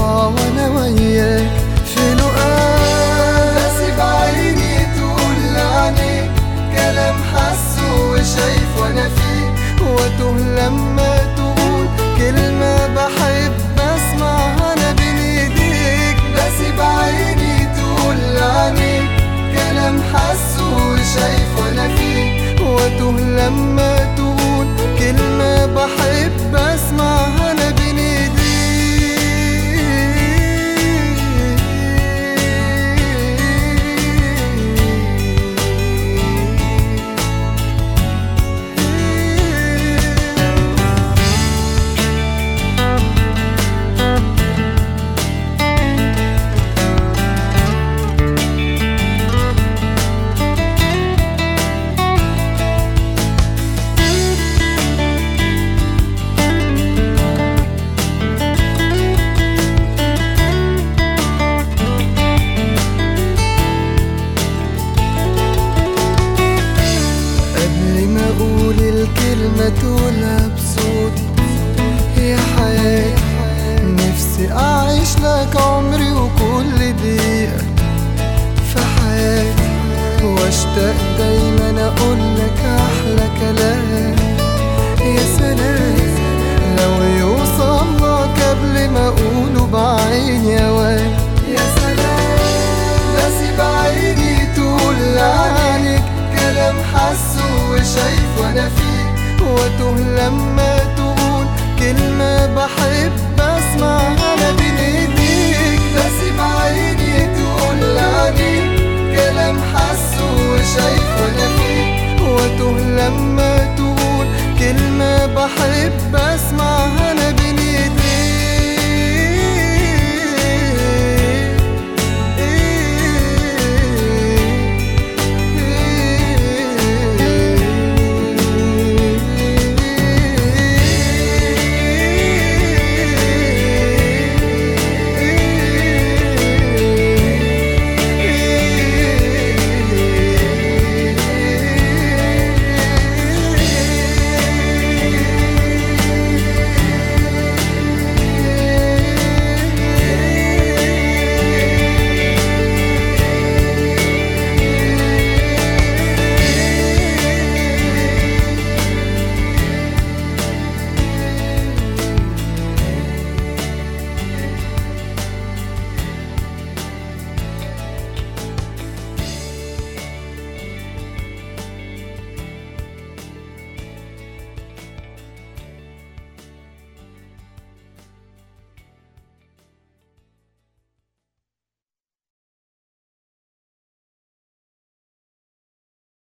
وانا وياك في لقاك. بسيب عيني تقول لعنيك كلام حاسه وشايف وانا فيه، واتوه لما تقول كلمة بحب اسمعها انا بين ايديك. بسيب عيني تقول لعنيك كلام حاسه وشايف وانا فيه، واتوه لما تقول كلمة بحب اسمعها انا بين ايديك. أقول الكلمة تقولها بصوتي يا حياتي، نفسي أعيش لك عمري وكل دقيقة في حياتي، واشتاق دايما أقول لك أحلى كلام